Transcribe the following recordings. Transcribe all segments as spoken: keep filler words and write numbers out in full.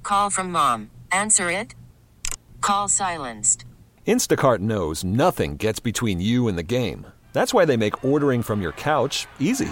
Call from mom. Answer it. Call silenced. Instacart knows nothing gets between you and the game. That's why they make ordering from your couch easy.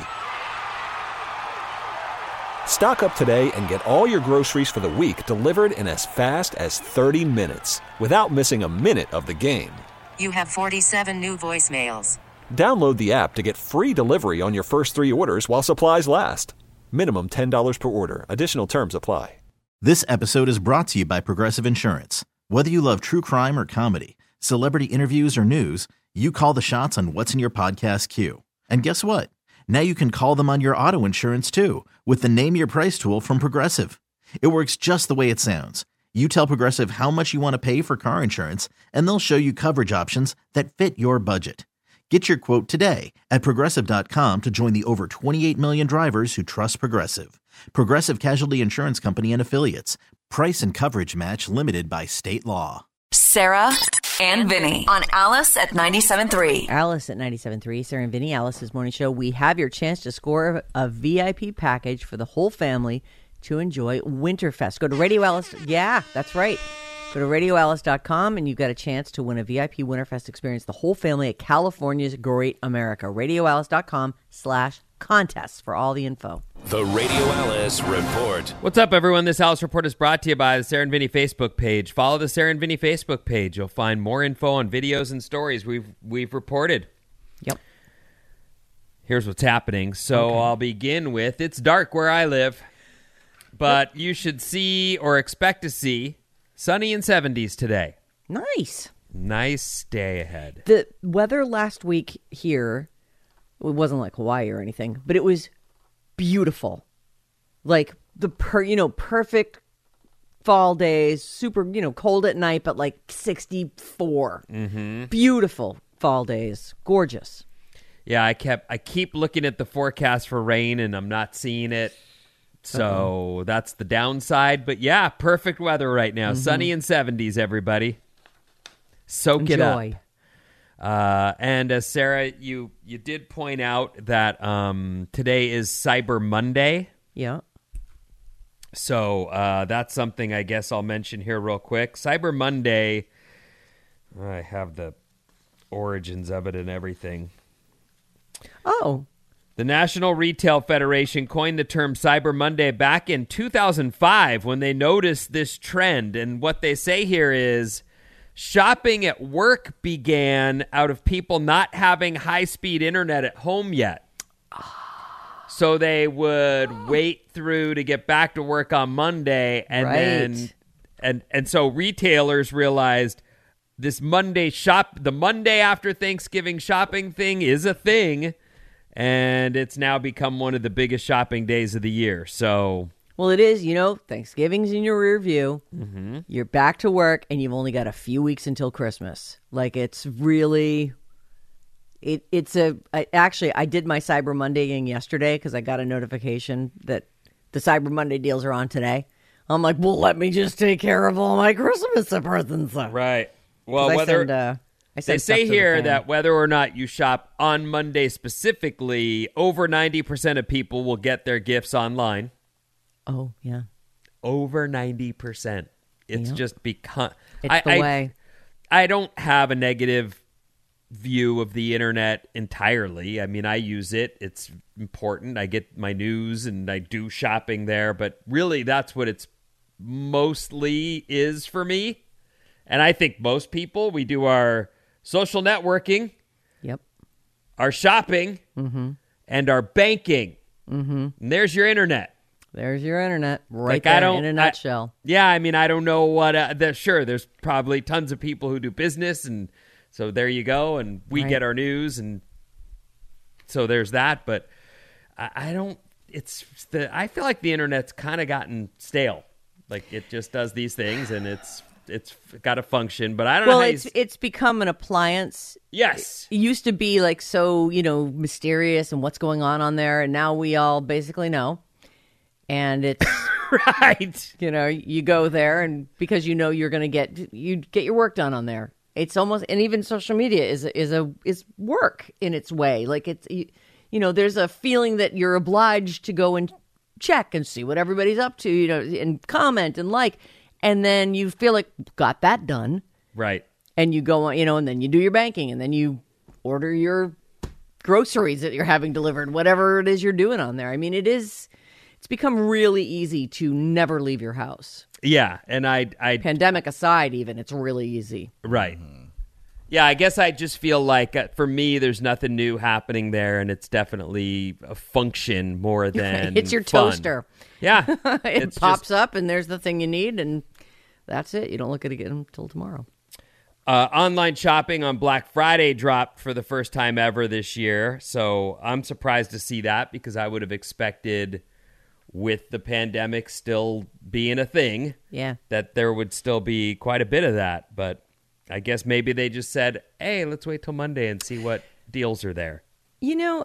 Stock up today and get all your groceries for the week delivered in as fast as thirty minutes without missing a minute of the game. You have forty-seven new voicemails. Download the app to get free delivery on your first three orders while supplies last. Minimum ten dollars per order. Additional terms apply. This episode is brought to you by Progressive Insurance. Whether you love true crime or comedy, celebrity interviews or news, you call the shots on what's in your podcast queue. And guess what? Now you can call them on your auto insurance too with the Name Your Price tool from Progressive. It works just the way it sounds. You tell Progressive how much you want to pay for car insurance, and they'll show you coverage options that fit your budget. Get your quote today at Progressive dot com to join the over twenty-eight million drivers who trust Progressive. Progressive Casualty Insurance Company and Affiliates. Price and coverage match limited by state law. Sarah and Vinny on Alice at ninety-seven point three. Alice at ninety-seven point three. Sarah and Vinny, Alice's morning show. We have your chance to score a V I P package for the whole family to enjoy Winterfest. Go to Radio Alice. Yeah, that's right. Go to radio alice dot com and you've got a chance to win a V I P Winterfest experience. The whole family at California's Great America. radio alice dot com slash contests for all the info. The Radio Alice Report. What's up, everyone? This Alice Report is brought to you by the Sarah and Vinny Facebook page. Follow the Sarah and Vinny Facebook page. You'll find more info on videos and stories we've we've reported. Yep. Here's what's happening. So Okay. I'll begin with, it's dark where I live, but you should see or expect to see sunny and seventies today. Nice. Nice day ahead. The weather last week here, it wasn't like Hawaii or anything, but it was beautiful. Like the per, you know, perfect fall days, super, you know, cold at night, but like sixty-four. Mm-hmm. Beautiful fall days. Gorgeous. Yeah, I kept I keep looking at the forecast for rain and I'm not seeing it. So Uh-oh. That's the downside. But yeah, perfect weather right now. Mm-hmm. Sunny and seventies, everybody. Soak Enjoy. it up. Uh, and as Sarah, you you did point out that um, today is Cyber Monday. Yeah. So uh, that's something I guess I'll mention here real quick. Cyber Monday, I have the origins of it and everything. Oh. The National Retail Federation coined the term Cyber Monday back in two thousand five when they noticed this trend. And what they say here is shopping at work began out of people not having high-speed internet at home yet. So they would wait through to get back to work on Monday. And right. then and and so retailers realized this Monday shop, the Monday after Thanksgiving shopping thing is a thing. And it's now become one of the biggest shopping days of the year. So, well, it is. You know, Thanksgiving's in your rear view. Mm-hmm. You're back to work, and you've only got a few weeks until Christmas. Like, it's really, it. It's a. I, actually, I did my Cyber Mondaying yesterday because I got a notification that the Cyber Monday deals are on today. I'm like, well, let me just take care of all my Christmas presents. Right. Well, I whether. Send, uh, They say here that whether or not you shop on Monday specifically, over ninety percent of people will get their gifts online. Oh, yeah. Over ninety percent. It's yeah. just become... It's I, the I, way. I don't have a negative view of the internet entirely. I mean, I use it. It's important. I get my news and I do shopping there. But really, that's what it's mostly is for me. And I think most people, we do our social networking, yep, our shopping, mm-hmm. and our banking. Mm-hmm. And there's your internet. There's your internet right like, there I don't, in a nutshell. I, yeah, I mean, I don't know what... Uh, there, sure, there's probably tons of people who do business, and so there you go, and we right. get our news, and so there's that, but I, I don't... It's the. I feel like the internet's kind of gotten stale. Like, it just does these things, and it's... It's got to function, but I don't well, know. Well, it's it's become an appliance. Yes, it used to be like so, you know, mysterious and what's going on on there, and now we all basically know. And it's right. You know, you go there, and because you know you're going to get you get your work done on there. It's almost, and even social media is a, is a is work in its way. Like it's you, you know, there's a feeling that you're obliged to go and check and see what everybody's up to, you know, and comment and like, and then you feel like got that done. Right. And you go on, you know, and then you do your banking and then you order your groceries that you're having delivered, whatever it is you're doing on there. I mean, it is, it's become really easy to never leave your house. Yeah. And I, I, Pandemic aside, even, it's really easy. right. Yeah, I guess I just feel like uh, for me, there's nothing new happening there, and it's definitely a function more than It's your fun. toaster. Yeah, It it's pops just, up and there's the thing you need, and that's it. You don't look at it again until tomorrow. uh, online shopping on Black Friday dropped for the first time ever this year, so I'm surprised to see that because I would have expected, with the pandemic still being a thing, Yeah. that there would still be quite a bit of that, but I guess maybe they just said, hey, let's wait till Monday and see what deals are there. You know,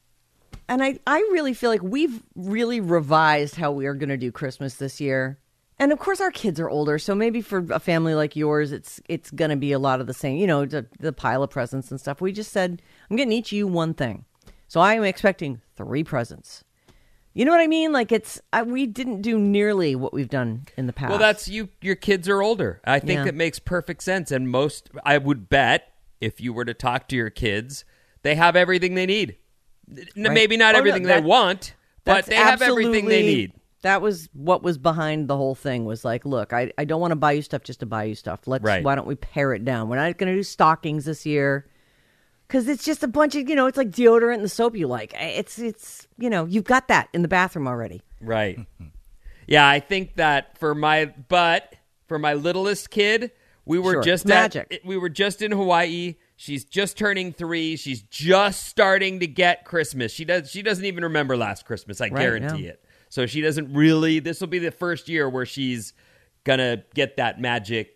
and I, I really feel like we've really revised how we are going to do Christmas this year. And of course, our kids are older, so maybe for a family like yours, it's it's going to be a lot of the same, you know, the, the pile of presents and stuff. We just said, I'm getting each of you one thing. So I am expecting three presents. You know what I mean? Like it's I, we didn't do nearly what we've done in the past. Well, that's you. Your kids are older. I think Yeah. that makes perfect sense. And most, I would bet, if you were to talk to your kids, they have everything they need. N- Maybe not Oh, no, everything that- they want, but That's they have everything they absolutely- need. That was what was behind the whole thing. Was like, look, I, I don't want to buy you stuff just to buy you stuff. Let's Right. why don't we pare it down? We're not going to do stockings this year because it's just a bunch of, you know, it's like deodorant and the soap you like. It's it's you know, you've got that in the bathroom already. Right. Yeah, I think that for my, but for my littlest kid, we were Sure, just it's magic. At, we were just in Hawaii. She's just turning three. She's just starting to get Christmas. She does. She doesn't even remember last Christmas. I Right, guarantee yeah. it. So she doesn't really. This will be the first year where she's gonna get that magic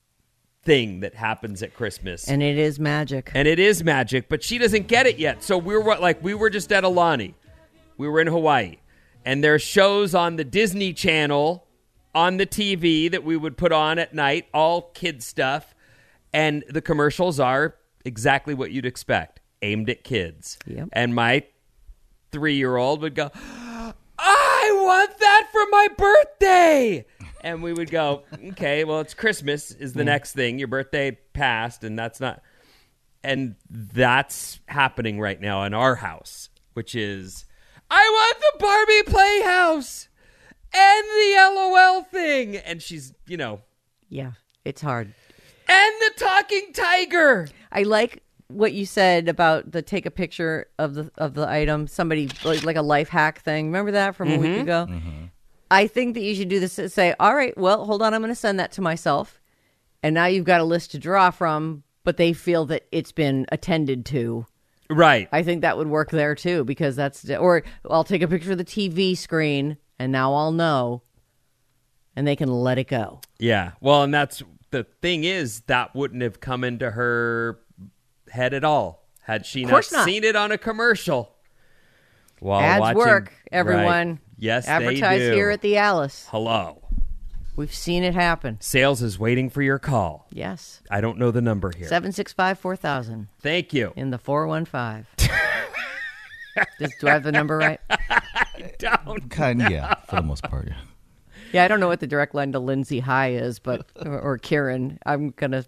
thing that happens at Christmas. And it is magic. And it is magic, but she doesn't get it yet. So we were like, we were just at Alani. We were in Hawaii. And there's shows on the Disney Channel on the T V that we would put on at night, all kid stuff. And the commercials are exactly what you'd expect, aimed at kids. Yep. And my three-year-old would go, I want that for my birthday. And we would go, okay, well, it's Christmas is the next thing. Your birthday passed, and that's not. And that's happening right now in our house, which is, I want the Barbie Playhouse and the LOL thing. And she's, you know, Yeah, it's hard. and the talking tiger. I like what you said about the take a picture of the of the item. Somebody like, like a life hack thing. Remember that from a Mm-hmm. week ago? I think that you should do this. Say, all right, well, hold on, I'm going to send that to myself, and now you've got a list to draw from. But they feel that it's been attended to. Right. I think that would work there too, because that's or I'll take a picture of the T V screen, and now I'll know, and they can let it go. Yeah. Well, and that's the thing is that wouldn't have come into her head at all had she not, course not. seen it on a commercial. While Ads watching- work, Right. everyone. Yes, Advertise they do. here at the Alice. Hello. We've seen it happen. Sales is waiting for your call. Yes. I don't know the number here. seven six five, four thousand Thank you. in the four one five. Does, do I have the number right? Don't. Kind of, yeah, for the most part, yeah. Yeah, I don't know what the direct line to Lindsay High is, but or, or Kieran. I'm gonna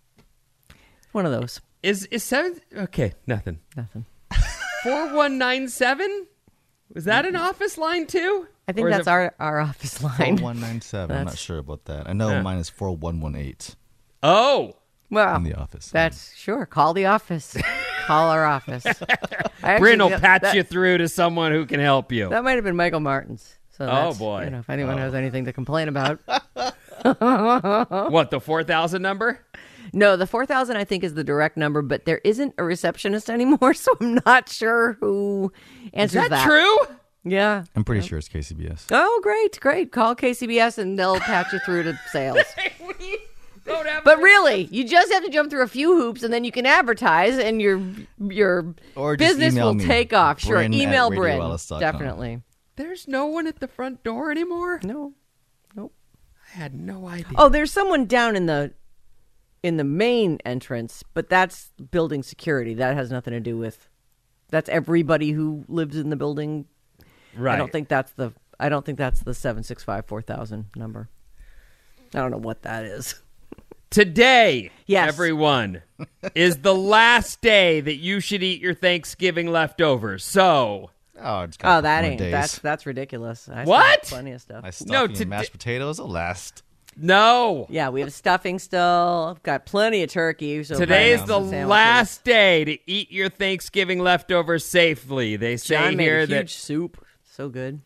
one of those. Is is seven? Okay, nothing. Nothing. Four one nine seven. Was that an office line too? I think Or is that's it- our, our office four line. one nine seven. I'm not That's- sure about that. I know Yeah. mine is four one one eight Oh, Well, in the office. that's sure. Call the office. Call our office. I actually Bryn will feel- patch that, you through to someone who can help you. That might have been Michael Martin's. So Oh, that's, boy. You know, if anyone has anything to complain about. What, the four thousand number? No, the four thousand I think is the direct number, but there isn't a receptionist anymore, so I'm not sure who Is answers that, true? Yeah. I'm pretty sure it's K C B S. Oh, great, great. Call K C B S and they'll patch you through to sales. We don't have But really, you just have to jump through a few hoops and then you can advertise and your your Or just business email will me, take off. Sure, Bryn at email radio Bryn. alice dot com. Definitely. There's no one at the front door anymore? No. Nope. I had no idea. Oh, there's someone down in the in the main entrance, but that's building security. That has nothing to do with that's everybody who lives in the building. right. I don't think that's the I don't think that's the seven six five four thousand number. I don't know what that is. Today, yes. everyone, is the last day that you should eat your Thanksgiving leftovers. So, Oh, it's got Oh, that more ain't. days. That's that's ridiculous. I still What? have plenty of stuff. My stuffing No, and today- mashed potatoes will last. no. Yeah, we have stuffing still. Got plenty of turkey. So Today is probably the some sandwiches. last day to eat your Thanksgiving leftovers safely. They say John made here a huge that soup. So good.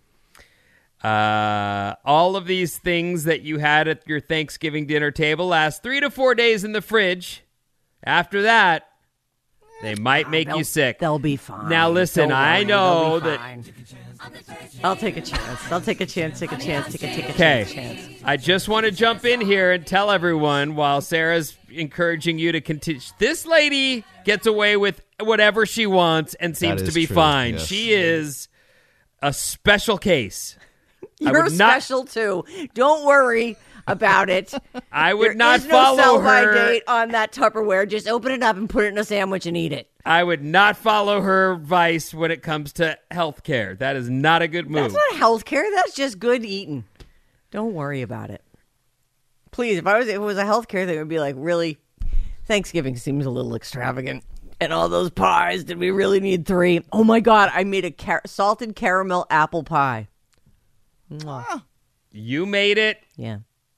uh, all of these things that you had at your Thanksgiving dinner table last three to four days in the fridge. After that, they might make They'll- you sick. They'll be fine. Now, listen, Don't I worry, know they'll be that- fine. I'll take a chance. I'll take a chance. Take a chance. Take a take a Okay, chance. chance. I just want to jump in here and tell everyone while Sarah's encouraging you to continue. This lady gets away with whatever she wants and seems That to is be true, fine. yes. She is a special case. I You're would not- special too. Don't worry about it. I would There not is follow no sell-by her. date on that Tupperware. Just open it up and put it in a sandwich and eat it. I would not follow her advice when it comes to health care. That is not a good move. That's not health care. That's just good eating. Don't worry about it. Please, if I was, if it was a health care thing, it would be like, really, Thanksgiving seems a little extravagant. And all those pies, did we really need three? Oh my God, I made a car- salted caramel apple pie. Mwah. You made it. Yeah.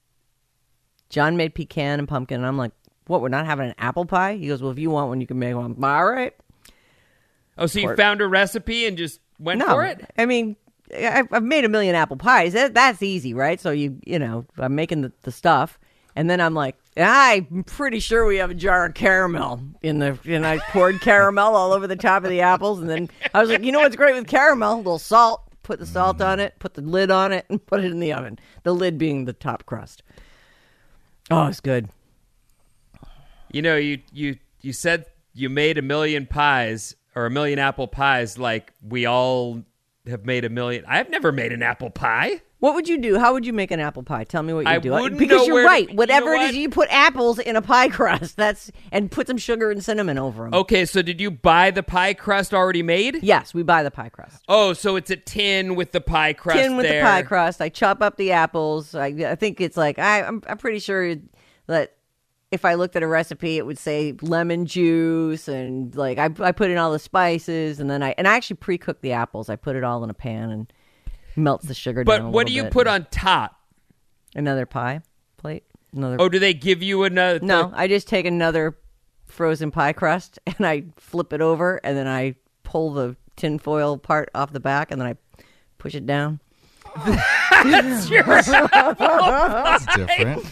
John made pecan and pumpkin, and I'm like, what, we're not having an apple pie? He goes, well, if you want one, you can make one. All right. Oh, so you Or- found a recipe and just went No, for it? I mean, I've, I've made a million apple pies. That, that's easy, right? So you, you know, I'm making the, the stuff, and then I'm like, I'm pretty sure we have a jar of caramel in the, and I poured caramel all over the top of the apples, and then I was like, you know what's great with caramel? A little salt. Put the salt on it, put the lid on it, and put it in the oven. The lid being the top crust. Oh, it's good. You know, you you you said you made a million pies or a million apple pies like we all have made a million. I've never made an apple pie. What would you do? How would you make an apple pie? Tell me what you I do. wouldn't because know you're where to- right. you Whatever know it is, what? you put apples in a pie crust. That's and put some sugar and cinnamon over them. Okay, so did you buy the pie crust already made? Yes, we buy the pie crust. Oh, so it's a tin with the pie crust Tin with there. the pie crust. I chop up the apples. I, I think it's like I, I'm. I'm pretty sure that if I looked at a recipe, it would say lemon juice and like I, I put in all the spices and then I and I actually pre-cook the apples. I put it all in a pan and melts the sugar But down. a what do little you bit. put on top? Another pie plate. Another. Oh, do they give you another? No, I just take another frozen pie crust and I flip it over and then I pull the tinfoil part off the back and then I push it down. That's your That's different.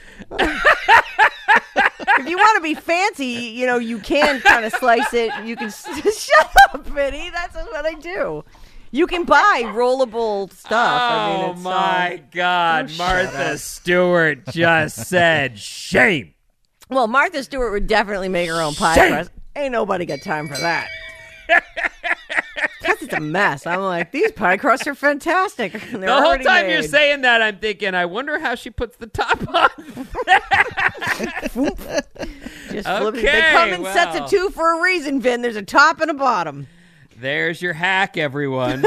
If you want to be fancy, you know, you can kind of slice it. You can shut up, Vinny. That's what I do. You can buy rollable stuff. I mean, Oh it's, my um, God, oh, shut Martha up. Stewart just said shame. Well, Martha Stewart would definitely make her own pie Shame. crust. Ain't nobody got time for that. Because it's a mess. I'm like, these pie crusts are fantastic. They're The whole already time you're made. saying that, I'm thinking, I wonder how she puts the top on. Just flip it. They Okay, come in sets well. of two for a reason, Vin. There's a top and a bottom. There's your hack, everyone.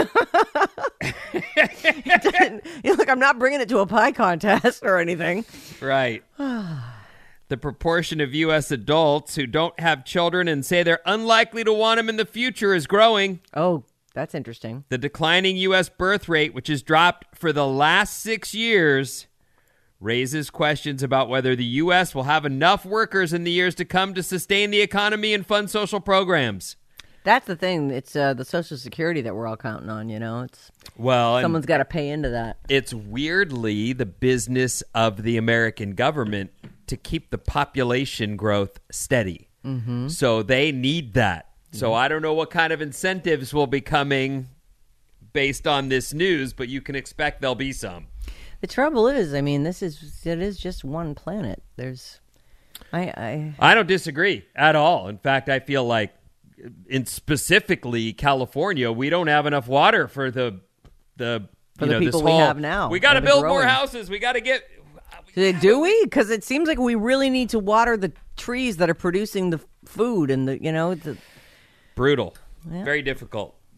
You know, look, I'm not bringing it to a pie contest or anything. Right. The proportion of U S adults who don't have children and say they're unlikely to want them in the future is growing. Oh, that's interesting. The declining U S birth rate, which has dropped for the last six years, raises questions about whether the U S will have enough workers in the years to come to sustain the economy and fund social programs. That's the thing. It's uh, the Social Security that we're all counting on, you know? It's Well, and someone's got to pay into that. it's weirdly the business of the American government to keep the population growth steady. Mm-hmm. So they need that. So I don't know what kind of incentives will be coming based on this news, but you can expect there'll be some. The trouble is, I mean, this is it is just one planet. There's I I I don't disagree at all. In fact, I feel like in specifically California, we don't have enough water for the the For you the know, people this we whole, have now We got to that are build more growing. houses. We got to get do we? Because it seems like we really need to water the trees that are producing the food and the you know the brutal. Yeah. Very difficult.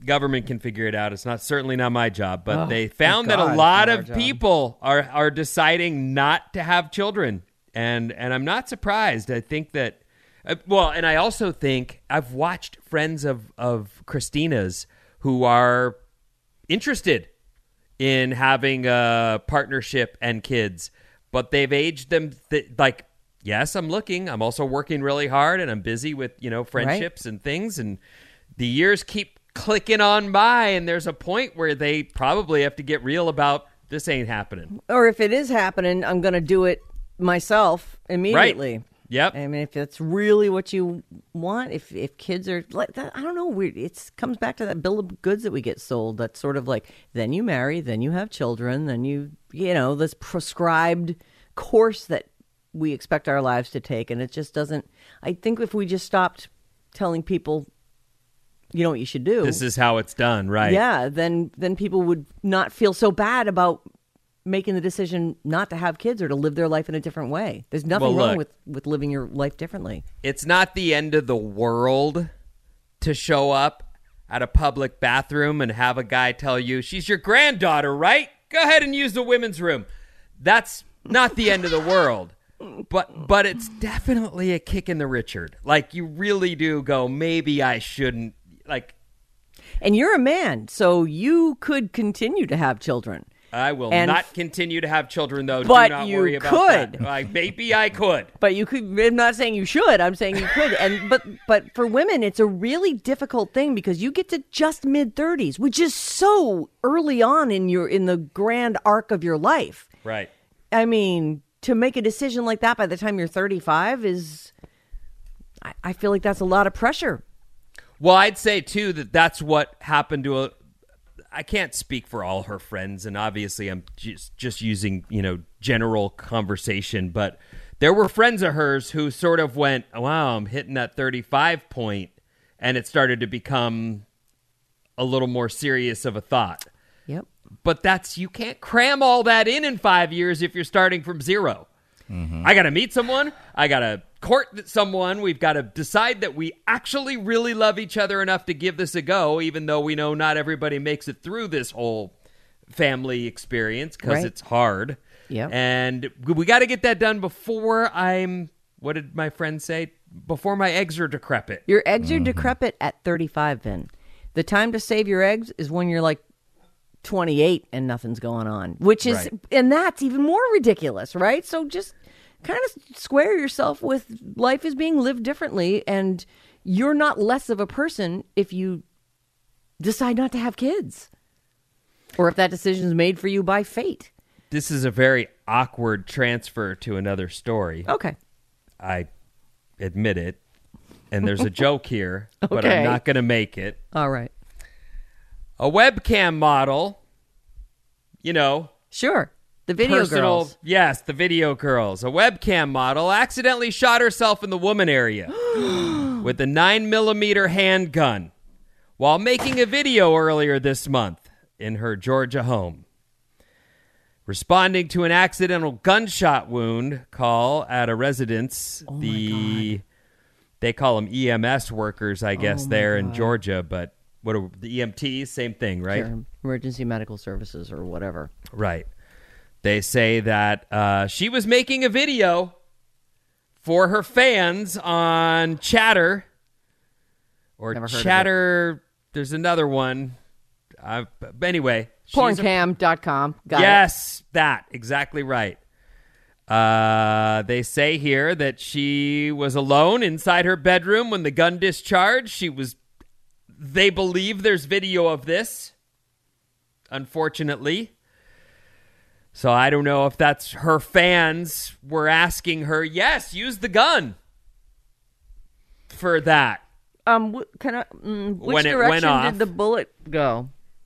government can figure it out. It's not certainly not my job, but Oh, they found thank that God a lot it's not of our job. people are are deciding not to have children, and and I'm not surprised. I think that, uh, well, and I also think I've watched friends of of Christina's who are interested in having a partnership and kids, but they've aged them th- like. Yes, I'm looking. I'm also working really hard, and I'm busy with, you know, friendships and things, and the years keep clicking on by, and there's a point where they probably have to get real about this ain't happening. Or if it is happening, I'm going to do it myself immediately. Right. Yep. I mean, if that's really what you want, if if kids are like that, I don't know. We it comes back to that bill of goods that we get sold. That's sort of like, then you marry, then you have children, then you, you know, this prescribed course that we expect our lives to take, and it just doesn't. I think if we just stopped telling people, you know what you should do, This is how it's done, right? yeah, then then people would not feel so bad about making the decision not to have kids or to live their life in a different way. There's nothing Well, wrong look. with with living your life differently. It's not the end of the world to show up at a public bathroom and have a guy tell you, she's your granddaughter, right? Go ahead and use the women's room. That's not the end of the world. But but it's definitely a kick in the Richard. Like, you really do go, maybe I shouldn't. Like, And you're a man, so you could continue to have children. I will And- not continue to have children, though. But do not you worry about could. that. Like, maybe I could. But you could. I'm not saying you should. I'm saying you could. And but but for women, it's a really difficult thing because you get to just mid thirties, which is so early on in your in the grand arc of your life. Right. I mean, to make a decision like that by the time you're thirty-five is, I, I feel like that's a lot of pressure. Well, I'd say, too, that that's what happened to a... I can't speak for all her friends, and obviously I'm just, just using, you know, general conversation, but there were friends of hers who sort of went, wow, I'm hitting that thirty-five point, and it started to become a little more serious of a thought. Yep. But that's, you can't cram all that in in five years if you're starting from zero. Mm-hmm. I got to meet someone. I got to court someone. We've got to decide that we actually really love each other enough to give this a go, even though we know not everybody makes it through this whole family experience because Right. it's hard. Yep. And we got to get that done before I'm, what did my friend say? Before my eggs are decrepit. Your eggs are decrepit at thirty-five, Vin. The time to save your eggs is when you're like twenty-eight and nothing's going on, which is, Right. and that's even more ridiculous, right? So just kind of square yourself with life is being lived differently, and you're not less of a person if you decide not to have kids or if that decision is made for you by fate. This is a very awkward transfer to another story. Okay. I admit it. And there's a joke here, but Okay. I'm not going to make it. All right. A webcam model, you know, Sure. The video personal, girls. yes, the video girls. A webcam model accidentally shot herself in the woman area with a nine millimeter handgun while making a video earlier this month in her Georgia home. Responding to an accidental gunshot wound call at a residence, Oh my the God. they call them E M S workers, I guess, Oh my there in God. Georgia, but what are the E M Ts? Same thing, right? Sure. Emergency medical services or whatever. Right. They say that uh, she was making a video for her fans on Chatter or Never heard of it. Chatter. There's another one. Uh, but anyway, she's a- Porncam dot com. Got it. yes, that exactly right. Uh, they say here that she was alone inside her bedroom when the gun discharged. She was. They believe there's video of this. Unfortunately. So I don't know if that's her fans were asking her, yes, use the gun for that. Um, wh- kind of. Mm, which When it went direction off. did the bullet go?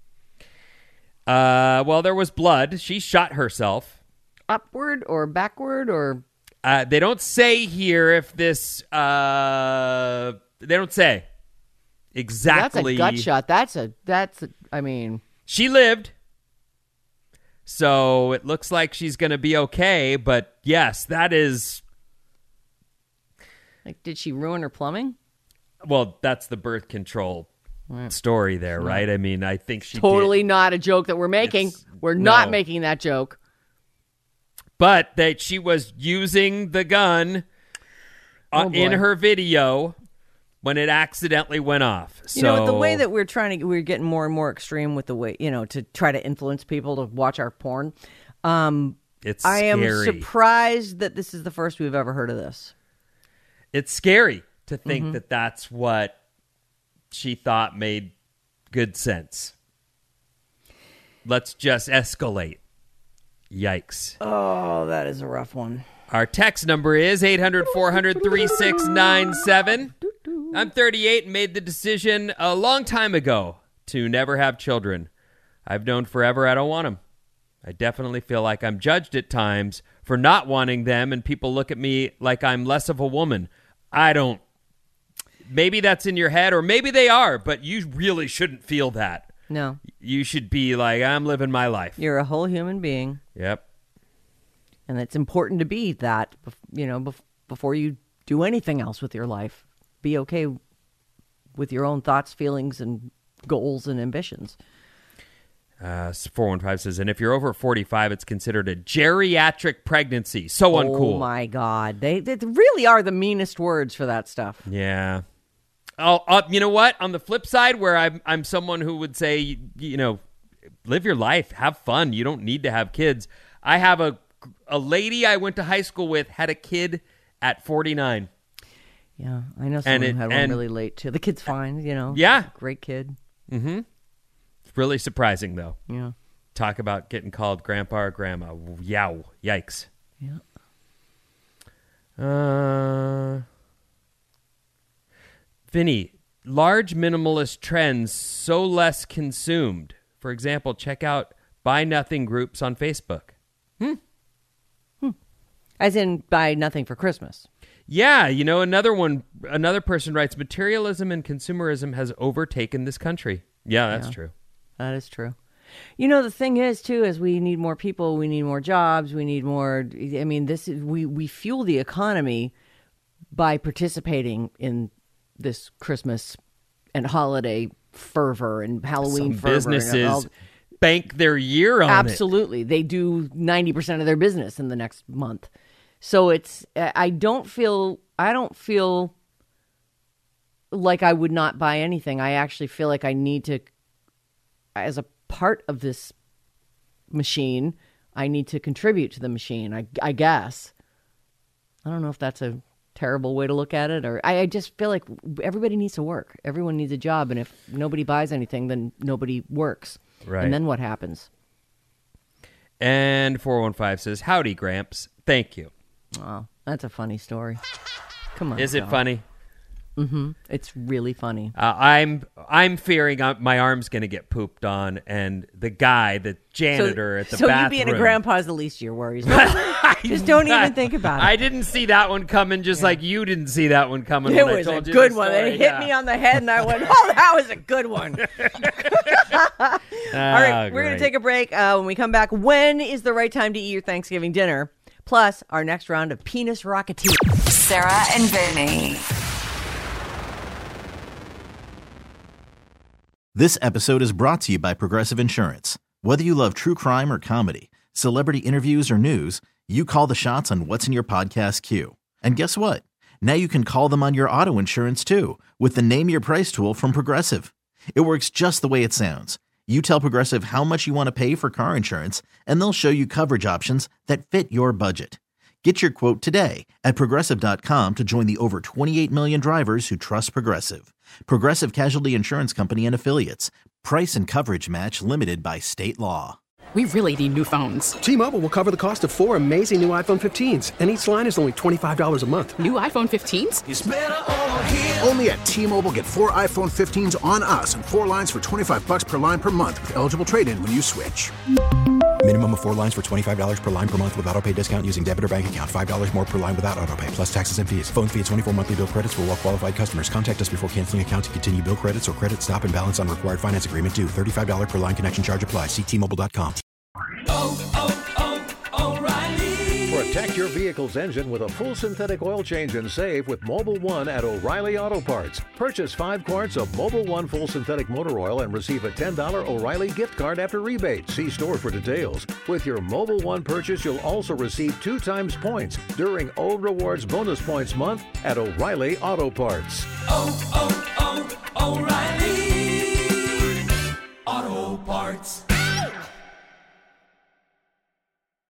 Uh, well, there was blood. She shot herself. Upward or backward or? Uh, they don't say here if this, uh, they don't say exactly. That's a gut shot. That's a. That's. A, I mean. She lived. So it looks like she's going to be okay. But yes, that is, Like, did she ruin her plumbing? well, that's the birth control story there, right? I mean, I think she Totally did. not a joke that we're making. It's- we're not no. making that joke. But that she was using the gun uh, Oh, boy. in her video when it accidentally went off. So, You know, the way that we're trying to, we're getting more and more extreme with the way, you know, to try to influence people to watch our porn. Um, it's I am scary. surprised that this is the first we've ever heard of this. It's scary to think Mm-hmm. that that's what she thought made good sense. Let's just escalate. Yikes. Oh, that is a rough one. Our text number is eight hundred, four hundred, thirty-six ninety-seven. I'm thirty-eight and made the decision a long time ago to never have children. I've known forever I don't want them. I definitely feel like I'm judged at times for not wanting them, and people look at me like I'm less of a woman. I don't. Maybe that's in your head, or maybe they are, but you really shouldn't feel that. No. You should be like, I'm living my life. You're a whole human being, Yep. and it's important to be that, bef- you know, bef- before you do anything else with your life. Be okay with your own thoughts, feelings, and goals and ambitions. Uh, four one five says, and if you're over forty-five, it's considered a geriatric pregnancy. So uncool. Oh, my God. They, they really are the meanest words for that stuff. Yeah. Oh, uh, you know what? On the flip side, where I'm, I'm someone who would say, you, you know, live your life, have fun. You don't need to have kids. I have a a lady I went to high school with had a kid at forty-nine. Yeah, I know someone it- who had and- one really late, too. The kid's fine, you know. Yeah. Great kid. Mm-hmm. It's really surprising, though. Yeah. Talk about getting called grandpa or grandma. Yow. Yikes. Yeah. Uh, Vinny, large minimalist trends so less consumed. For example, check out Buy Nothing groups on Facebook. As in, buy nothing for Christmas. Yeah, you know, another one, another person writes, materialism and consumerism has overtaken this country. Yeah, that's Yeah. true. That is true. You know, the thing is, too, is we need more people, we need more jobs, we need more, I mean, this is, we, we fuel the economy by participating in this Christmas and holiday fervor and Halloween Some fervor. and businesses all- bank their year on it. Absolutely. They do ninety percent of their business in the next month. So it's, I don't feel, I don't feel like I would not buy anything. I actually feel like I need to, as a part of this machine, I need to contribute to the machine, I, I guess. I don't know if that's a terrible way to look at it, or I, I just feel like everybody needs to work. Everyone needs a job, and if nobody buys anything, then nobody works. Right. And then what happens? And four one five says, howdy, Gramps. Thank you. Oh, that's a funny story. Come on. Is it Doc. funny? Mm-hmm. It's really funny. Uh, I'm I'm fearing uh, my arm's going to get pooped on, and the guy, the janitor at the so bathroom. you being a grandpa is the least of your worries. Just don't even think about it. I didn't see that one coming, just like you didn't see that one coming. It when was I a told you good the one. story. It hit Yeah. me on the head, and I went, "Oh, that was a good one." All right, we're going to great. take a break. Uh, when we come back, when is the right time to eat your Thanksgiving dinner? Plus, our next round of penis rocketeer. Sarah and Vinny. This episode is brought to you by Progressive Insurance. Whether you love true crime or comedy, celebrity interviews or news, you call the shots on what's in your podcast queue. And guess what? Now you can call them on your auto insurance too with the Name Your Price tool from Progressive. It works just the way it sounds. You tell Progressive how much you want to pay for car insurance, and they'll show you coverage options that fit your budget. Get your quote today at Progressive dot com to join the over twenty-eight million drivers who trust Progressive. Progressive Casualty Insurance Company and Affiliates. Price and coverage match limited by state law. We really need new phones. T-Mobile will cover the cost of four amazing new iPhone fifteens, and each line is only twenty-five dollars a month. New iPhone fifteens? It's better over here. Only at T-Mobile, get four iPhone fifteens on us and four lines for twenty-five bucks per line per month with eligible trade-in when you switch. Minimum of four lines for twenty-five dollars per line per month with autopay discount using debit or bank account. five dollars more per line without autopay, plus taxes and fees. Phone fee at twenty-four monthly bill credits for well-qualified customers. Contact us before canceling account to continue bill credits or credit stop and balance on required finance agreement due. thirty-five dollars per line connection charge applies. See T Mobile dot com. Oh, oh, oh, O'Reilly. For a Protect your vehicle's engine with a full synthetic oil change and save with Mobil one at O'Reilly Auto Parts. Purchase five quarts of Mobil one full synthetic motor oil and receive a ten dollars O'Reilly gift card after rebate. See store for details. With your Mobil one purchase, you'll also receive two times points during O Rewards Bonus Points Month at O'Reilly Auto Parts. Oh, oh, oh, O'Reilly Auto Parts.